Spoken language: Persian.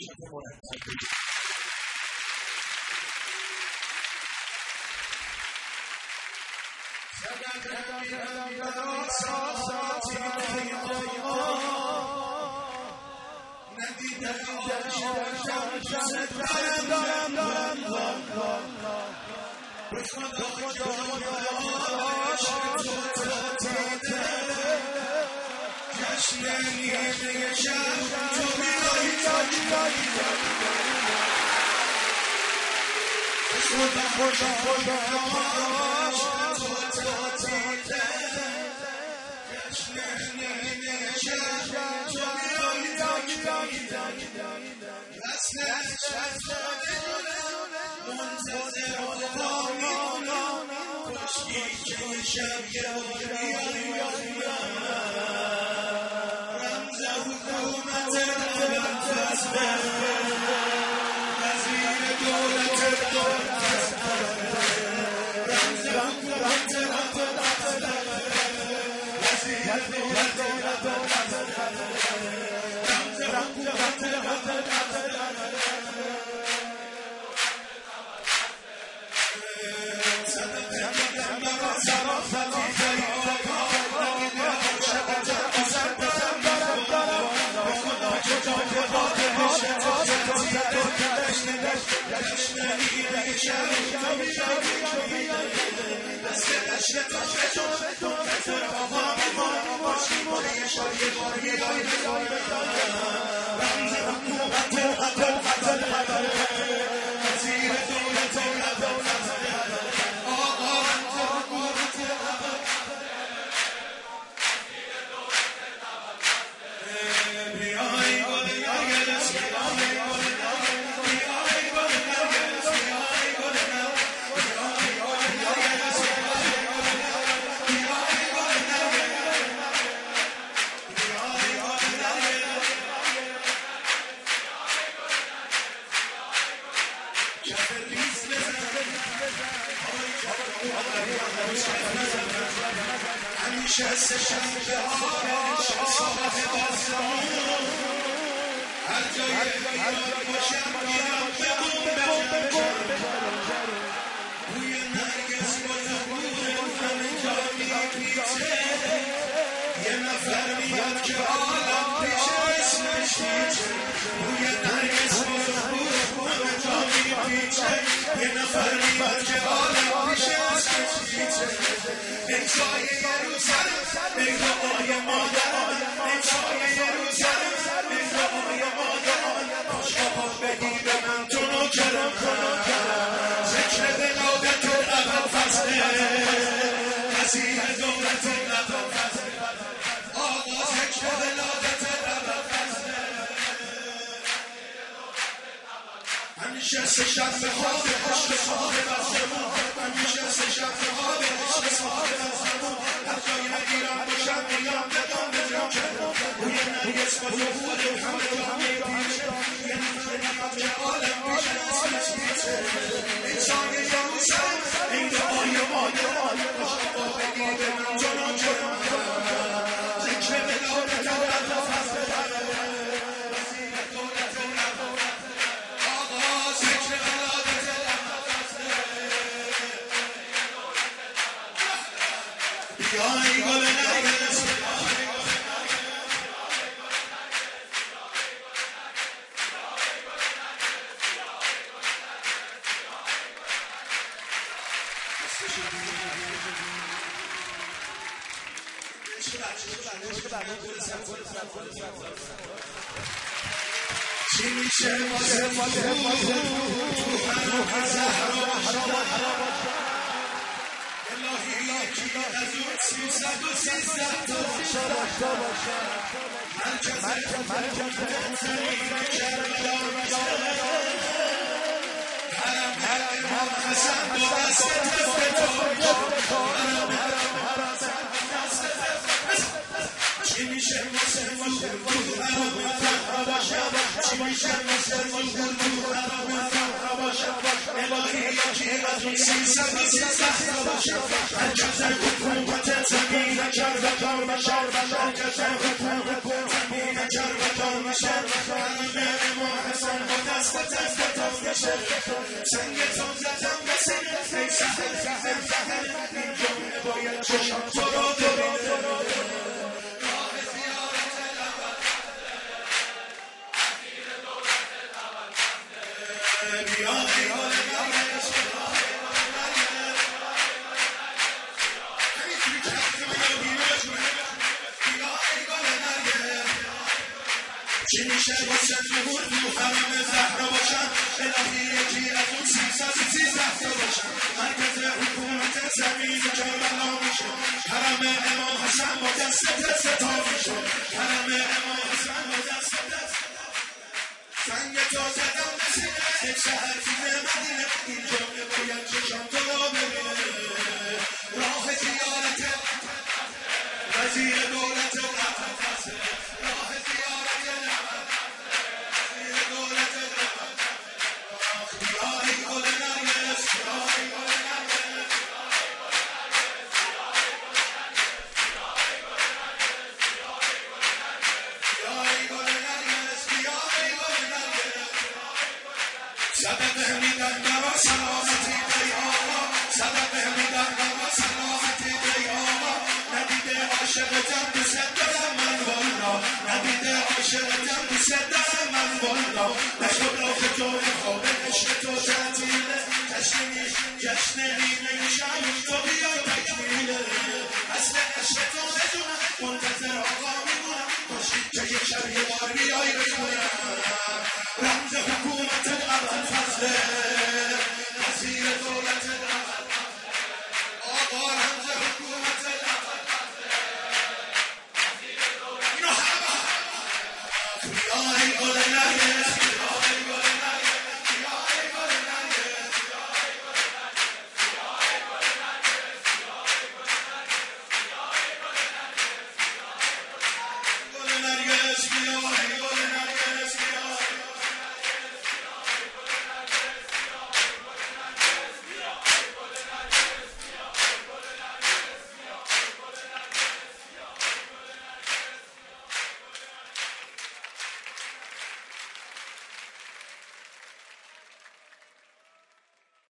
Bashar خون کربلا میشه همه امام حسن با دست تا میشه سنگ تو زدم به سینه ای سهر این جمعه باید چشم تو رو ببینه چی میشه واسه ظهور تو حرم زهرا باشم الهی یکی از اون 313 باشم مرکز حکومت زمین کربلا میشه حرم امام حسن با دست ستا میشه حرم امام حسن با دست سنگ تو زدم به سینه یک شهر فیل مدینه این جمعه باید چشم تو رو ببینه راه زیارت وزیر دولت رفت راه زیارت وزیر دولت رفت بیایی گل نرگس بیایی گل نرگس بیایی گل نرگس بیایی گل نرگس صدقه میدن برا سلامتی پیاما صدقه میدن برا سلامتی پیاما ندیده عاشقتم دوست دارم من والا ندیده عاشقتم دوست دارم من والا نشد راه تو خواب عشق تو تعطیله جشن نیمه شب تو بیا تکمیله اصل عشق تو بدونم منتظر آقا میمونم خوشی که یک شب یه بار بیایی بکنم